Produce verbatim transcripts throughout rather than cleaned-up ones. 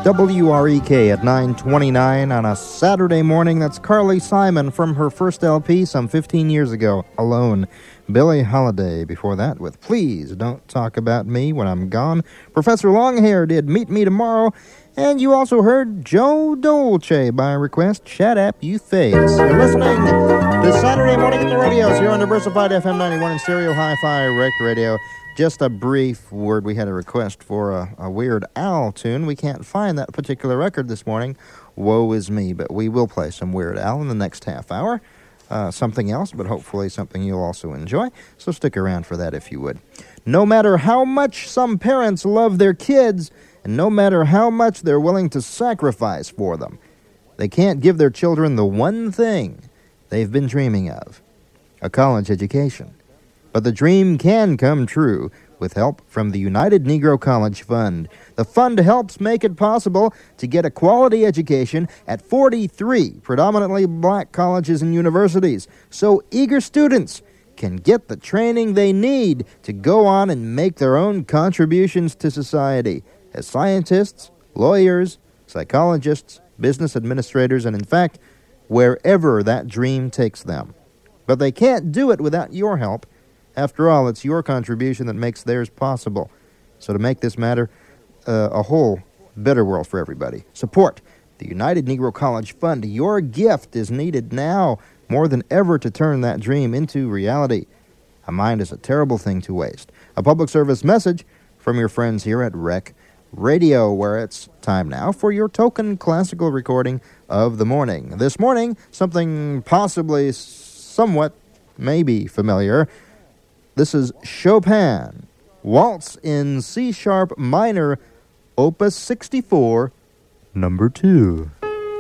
W R E K at nine twenty-nine on a Saturday morning. That's Carly Simon from her first L P some fifteen years ago, Alone. Billie Holiday before that with Please Don't Talk About Me When I'm Gone. Professor Longhair did Meet Me Tomorrow. And you also heard Joe Dolce by request, Shut Up, You Face. You're listening to Saturday Morning at the Radios here on Diversified F M ninety-one and Stereo Hi-Fi Rec Radio. Just a brief word. We had a request for a, a Weird Al tune. We can't find that particular record this morning. Woe is me. But we will play some Weird Al in the next half hour. Uh, something else, but hopefully something you'll also enjoy. So stick around for that if you would. No matter how much some parents love their kids, and no matter how much they're willing to sacrifice for them, they can't give their children the one thing they've been dreaming of, a college education. But the dream can come true with help from the United Negro College Fund. The fund helps make it possible to get a quality education at forty-three predominantly black colleges and universities, so eager students can get the training they need to go on and make their own contributions to society as scientists, lawyers, psychologists, business administrators, and in fact, wherever that dream takes them. But they can't do it without your help. After all, it's your contribution that makes theirs possible. So to make this matter uh, a whole better world for everybody, support the United Negro College Fund. Your gift is needed now more than ever to turn that dream into reality. A mind is a terrible thing to waste. A public service message from your friends here at Rec Radio, where it's time now for your token classical recording of the morning. This morning, something possibly somewhat maybe familiar. This is Chopin, Waltz in C-sharp minor, Opus sixty-four, number two.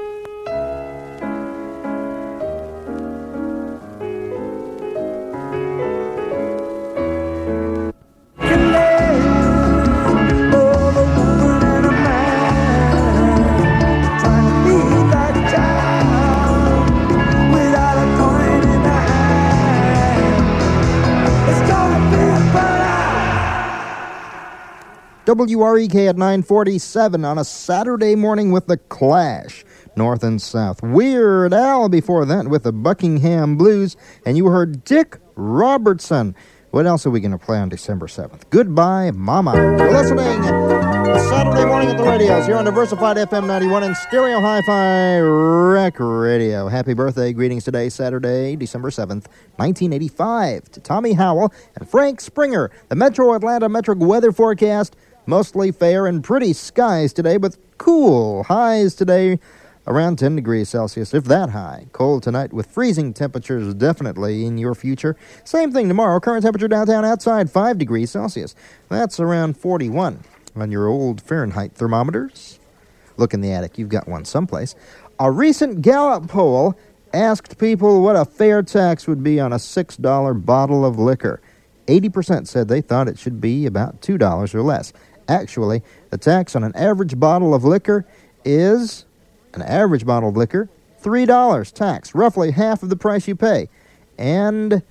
W R E K at nine forty-seven on a Saturday morning with The Clash, North and South. Weird Al before that with the Buckingham Blues, and you heard Dick Robertson. What else are we going to play on December seventh? Goodbye, Mama. You're listening to Saturday Morning at the Radios here on Diversified F M ninety-one and Stereo Hi-Fi Rec Radio. Happy birthday greetings today, Saturday, December seventh, nineteen eighty-five, to Tommy Howell and Frank Springer. The Metro Atlanta Metric Weather Forecast. Mostly fair and pretty skies today, but cool highs today around ten degrees Celsius, if that high. Cold tonight with freezing temperatures definitely in your future. Same thing tomorrow. Current temperature downtown outside five degrees Celsius. That's around forty-one on your old Fahrenheit thermometers. Look in the attic. You've got one someplace. A recent Gallup poll asked people what a fair tax would be on a six dollar bottle of liquor. eighty percent said they thought it should be about two dollars or less. Actually, the tax on an average bottle of liquor is, an average bottle of liquor, three dollars tax, roughly half of the price you pay. And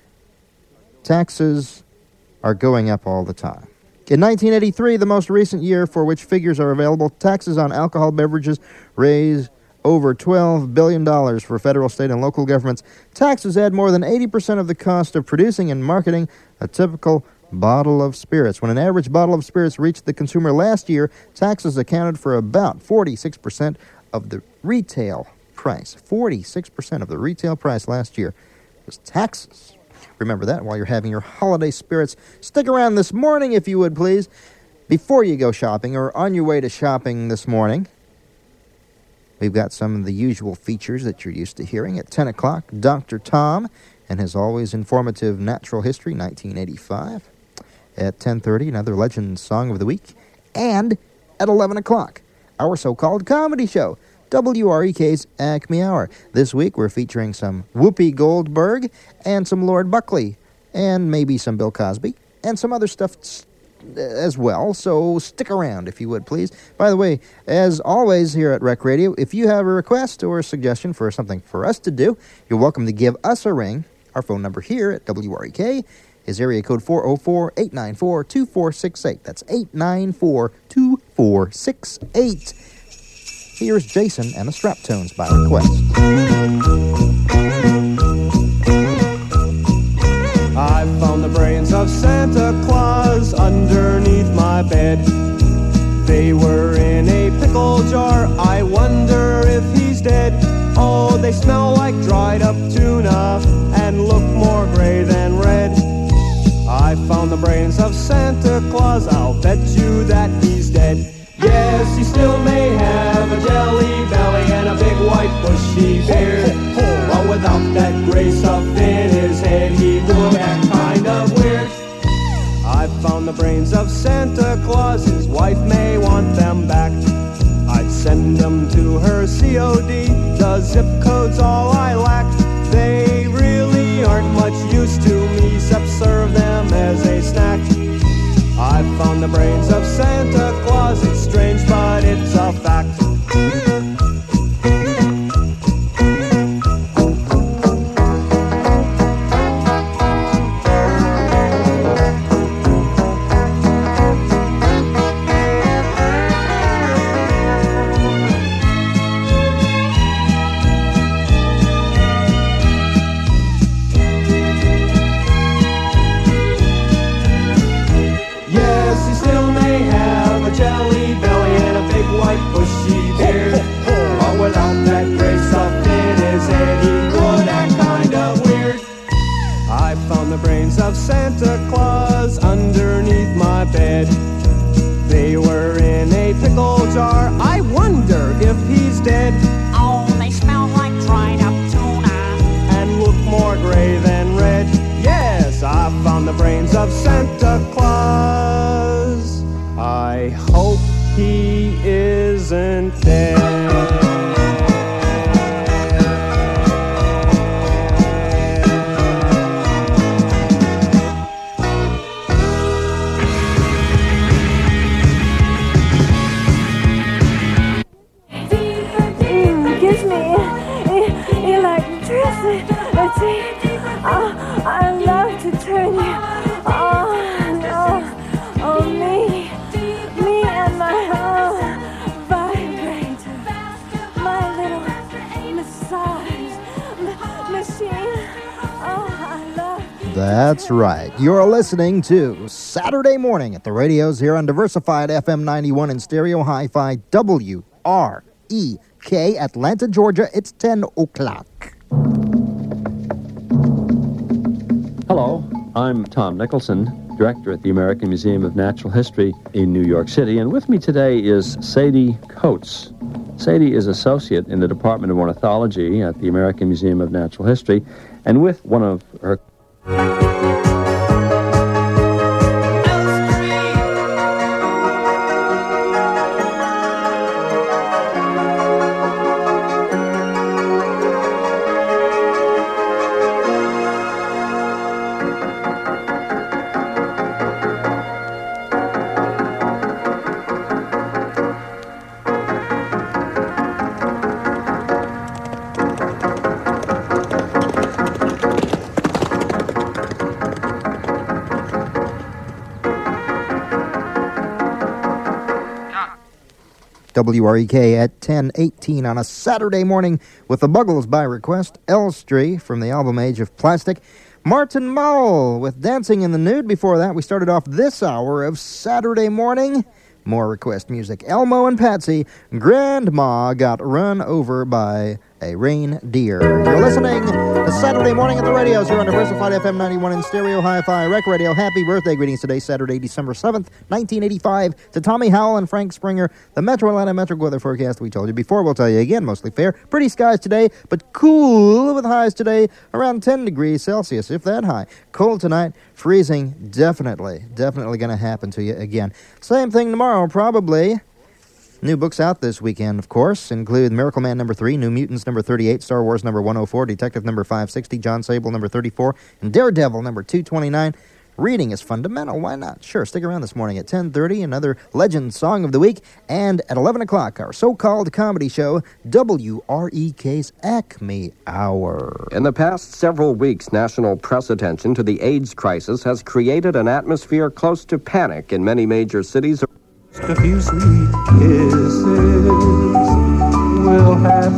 taxes are going up all the time. In nineteen eighty-three, the most recent year for which figures are available, taxes on alcohol beverages raised over twelve billion dollars for federal, state, and local governments. Taxes add more than eighty percent of the cost of producing and marketing a typical bottle of spirits. When an average bottle of spirits reached the consumer last year, taxes accounted for about forty-six percent of the retail price. forty-six percent of the retail price last year was taxes. Remember that while you're having your holiday spirits. Stick around this morning, if you would, please. Before you go shopping or on your way to shopping this morning, we've got some of the usual features that you're used to hearing. At ten o'clock, Doctor Tom and his always informative Natural History, nineteen eighty-five. At ten thirty, another Legend Song of the Week. And at eleven o'clock, our so-called comedy show, W R E K's Acme Hour. This week, we're featuring some Whoopi Goldberg and some Lord Buckley, and maybe some Bill Cosby, and some other stuff as well, so stick around if you would, please. By the way, as always here at Rec Radio, if you have a request or a suggestion for something for us to do, you're welcome to give us a ring. Our phone number here at W R E K is area code four oh four, eight nine four, two four six eight. That's eight nine four, two four six eight. Here's Jason and the Straptones by request. I found the brains of Santa Claus underneath my bed. They were in a pickle jar, I wonder if he's dead. Oh, they smell like dried up tuna and look more gray than red. I found the brains of Santa Claus, I'll bet you that he's dead. Yes, he still may have a jelly belly and a big white bushy beard, but without that gray stuff in his head, he would act kind of weird. I found the brains of Santa Claus, his wife may want them back. I'd send them to her C O D, the zip code's all I lack. They really aren't much use to me, except serve them as a snack. I found the brains of Santa Claus, it's strange but it's a fact. Of Santa Claus underneath my bed. They were in a pickle jar, I wonder if he's dead. Oh, they smell like dried up tuna and look more gray than red. Yes, I found the brains of Santa Claus. I hope he isn't dead. Oh, I love to turn you on, oh, oh, me, me and my oh, vibrator, my little massage m- machine, oh, I love. That's right. You're listening to Saturday Morning at the radios here on Diversified F M ninety-one and Stereo Hi-Fi W R E K, Atlanta, Georgia. It's ten o'clock. Hello, I'm Tom Nicholson, director at the American Museum of Natural History in New York City, and with me today is Sadie Coates. Sadie is associate in the Department of Ornithology at the American Museum of Natural History, and with one of her... W R E K at ten eighteen on a Saturday morning with the Buggles by request. Elstree from the album Age of Plastic. Martin Mull with Dancing in the Nude. Before that, we started off this hour of Saturday morning. More request music. Elmo and Patsy. Grandma got run over by a reindeer. You're listening to Saturday Morning at the radios here on Diversified F M ninety-one and Stereo Hi-Fi Rec Radio. Happy birthday greetings today, Saturday, December seventh, nineteen eighty-five, to Tommy Howell and Frank Springer. The Metro Atlanta Metro weather forecast we told you before. We'll tell you again, mostly fair. Pretty skies today, but cool with highs today around ten degrees Celsius, if that high. Cold tonight, freezing, definitely, definitely going to happen to you again. Same thing tomorrow, probably. New books out this weekend, of course, include Miracle Man number three, New Mutants number thirty-eight, Star Wars number one oh four, Detective number five sixty, John Sable number thirty-four, and Daredevil number two twenty-nine. Reading is fundamental. Why not? Sure, stick around this morning at ten thirty, another Legend Song of the Week, and at eleven o'clock, our so-called comedy show, W R E K's Acme Hour. In the past several weeks, national press attention to the AIDS crisis has created an atmosphere close to panic in many major cities. A few sweet kisses will have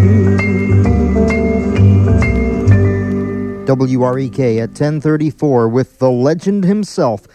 to. W R E K at ten thirty-four with the legend himself,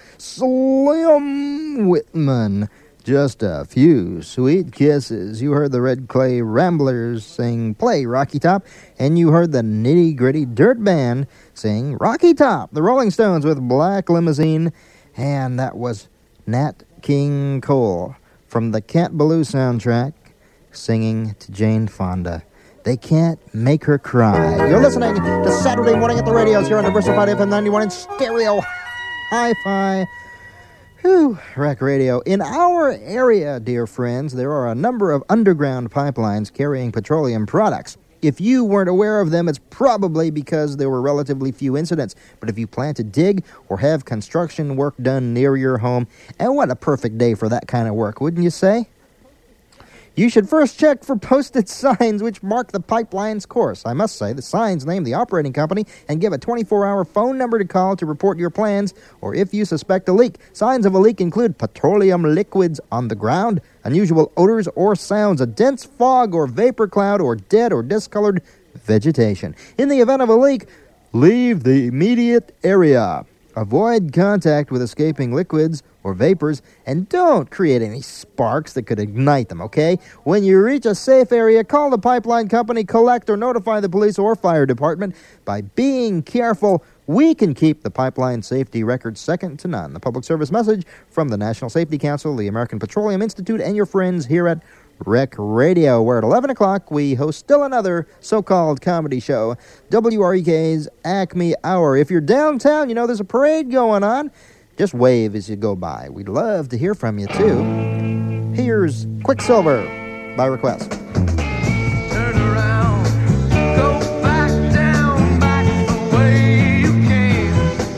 Slim Whitman. Just a few sweet kisses. You heard the Red Clay Ramblers sing Play Rocky Top, and you heard the Nitty Gritty Dirt Band sing Rocky Top. The Rolling Stones with Black Limousine, and that was Nat King Cole from the Cat Ballou soundtrack singing to Jane Fonda. They Can't Make Her Cry. You're listening to Saturday Morning at the Radios here on Diversified F M ninety-one in stereo hi-fi. Whew, Rec Radio. In our area, dear friends, there are a number of underground pipelines carrying petroleum products. If you weren't aware of them, it's probably because there were relatively few incidents. But if you plan to dig or have construction work done near your home, and what a perfect day for that kind of work, wouldn't you say? You should first check for posted signs which mark the pipeline's course. I must say, the signs name the operating company and give a twenty-four hour phone number to call to report your plans or if you suspect a leak. Signs of a leak include petroleum liquids on the ground, unusual odors or sounds, a dense fog or vapor cloud, or dead or discolored vegetation. In the event of a leak, leave the immediate area. Avoid contact with escaping liquids or vapors, and don't create any sparks that could ignite them, okay? When you reach a safe area, call the pipeline company, collect or notify the police or fire department. By being careful, we can keep the pipeline safety record second to none. The public service message from the National Safety Council, the American Petroleum Institute, and your friends here at Rec Radio, where at eleven o'clock we host still another so-called comedy show, W R E K's Acme Hour. If you're downtown, you know there's a parade going on. Just wave as you go by. We'd love to hear from you, too. Here's Quicksilver by request. Turn around, go back down, back the way you came.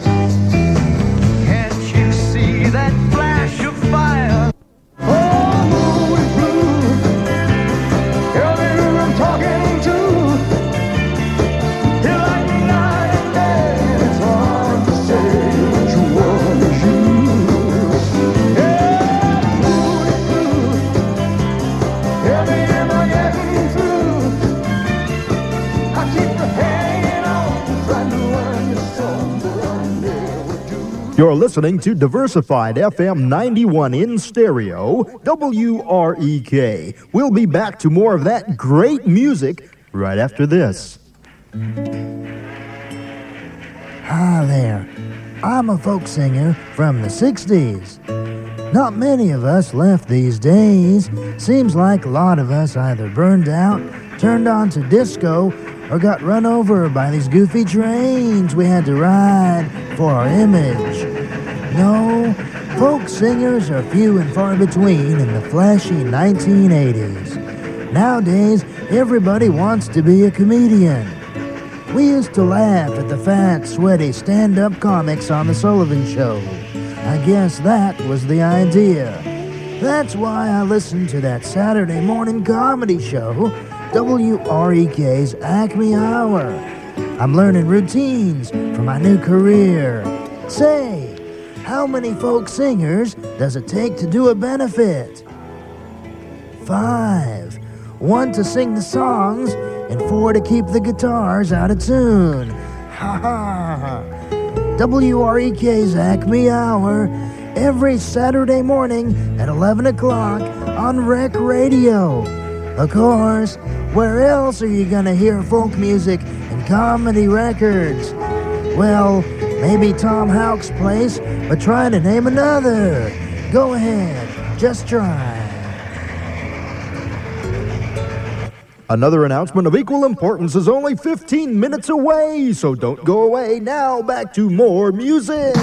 Can't you see that flash of fire? Oh, it's blue. Tell me who I'm talking to. You're like night and day. It's hard to say which one is you. Yeah, blue is blue. Tell me, am I getting through? I keep hanging on, trying to understand what I never do. You're listening to Diversified F M ninety-one in stereo, W R E K. We'll be back to more of that great music right after this. Hi there. I'm a folk singer from the sixties. Not many of us left these days. Seems like a lot of us either burned out, turned on to disco, or got run over by these goofy trains we had to ride for our image. No, folk singers are few and far between in the flashy nineteen eighties. Nowadays, everybody wants to be a comedian. We used to laugh at the fat, sweaty stand-up comics on The Sullivan Show. I guess that was the idea. That's why I listened to that Saturday morning comedy show, W R E K's Acme Hour. I'm learning routines for my new career. Say, how many folk singers does it take to do a benefit? Five. One to sing the songs, and four to keep the guitars out of tune. Ha ha! W R E K's Acme Hour, every Saturday morning at eleven o'clock on Rec Radio. Of course, where else are you gonna hear folk music and comedy records? Well, maybe Tom Houck's place, but try to name another. Go ahead, just try. Another announcement of equal importance is only fifteen minutes away, so don't go away. Now back to more music.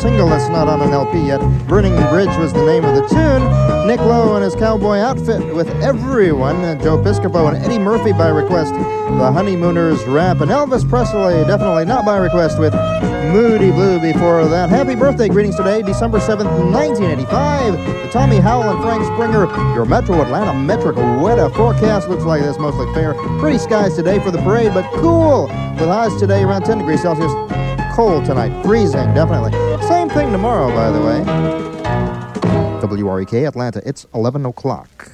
single that's not on an L P yet. Burning Bridge was the name of the tune. Nick Lowe and his cowboy outfit with Everyone. Uh, Joe Piscopo and Eddie Murphy by request. The Honeymooners rap. And Elvis Presley, definitely not by request, with Moody Blue before that. Happy birthday greetings today, December seventh, nineteen eighty-five. The Tommy Howell and Frank Springer, your Metro Atlanta metric weather forecast looks like this, mostly fair. Pretty skies today for the parade, but cool. With highs today around ten degrees Celsius. Cold tonight, freezing, definitely. Same thing tomorrow, by the way. W R E K Atlanta, it's eleven o'clock.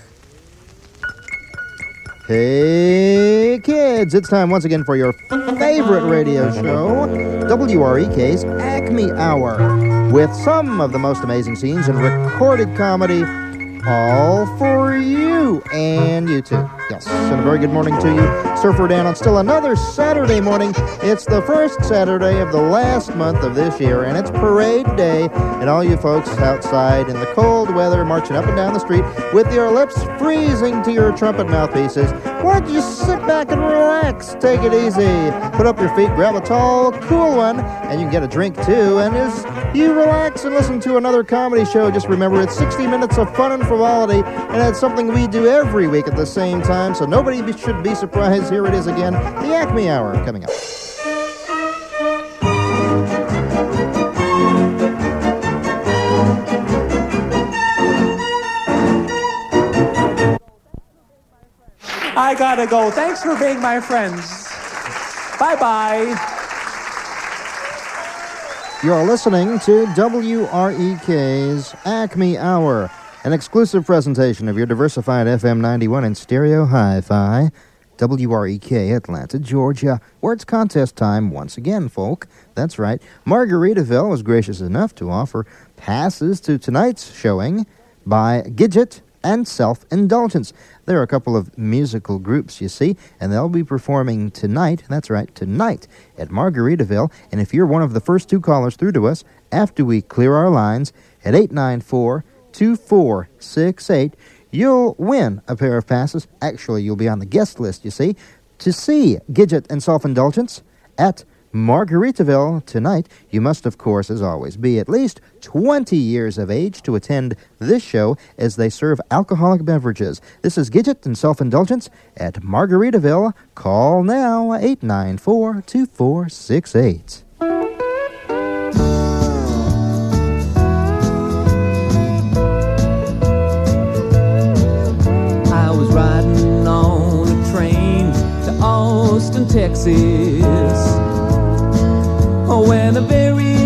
Hey kids, it's time once again for your favorite radio show, W R E K's Acme Hour, with some of the most amazing scenes in recorded comedy, all for you and you too. Yes, and a very good morning to you. Surfer Dan on still another Saturday morning. It's the first Saturday of the last month of this year, and it's parade day. And all you folks outside in the cold weather marching up and down the street with your lips freezing to your trumpet mouthpieces, why don't you sit back and relax? Take it easy. Put up your feet, grab a tall, cool one, and you can get a drink too. And as you relax and listen to another comedy show, just remember it's sixty minutes of fun and frivolity, and it's something we do every week at the same time, so nobody be, should be surprised. Here it is again, the Acme Hour coming up. I gotta go. Thanks for being my friends. Bye-bye. You're listening to W R E K's Acme Hour, an exclusive presentation of your diversified F M ninety-one and stereo hi-fi, W R E K Atlanta, Georgia, where it's contest time once again, folk. That's right. Margaritaville was gracious enough to offer passes to tonight's showing by Gidget and Self-Indulgence. There are a couple of musical groups, you see, and they'll be performing tonight, that's right, tonight, at Margaritaville. And if you're one of the first two callers through to us after we clear our lines at eight nine four, two four six eight, you'll win a pair of passes. Actually, you'll be on the guest list, you see, to see Gidget and Self-Indulgence at Margaritaville tonight. You must, of course, as always, be at least twenty years of age to attend this show, as they serve alcoholic beverages. This is Gidget and Self-Indulgence at Margaritaville. Call now, eight nine four, two four six eight. I was riding on a train to Austin, Texas, when a very